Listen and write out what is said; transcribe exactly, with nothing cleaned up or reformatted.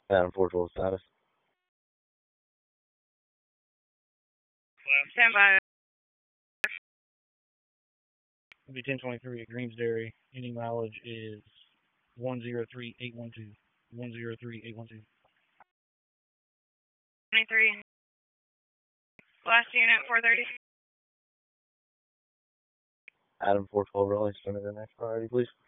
Adam four twelve status. Stand by. B ten twenty-three at Greensdairy. Any mileage is one zero three eight one two. one zero three eight one two. twenty-three. Last unit, four thirty. Adam four twelve Raleigh, send it in next priority, please.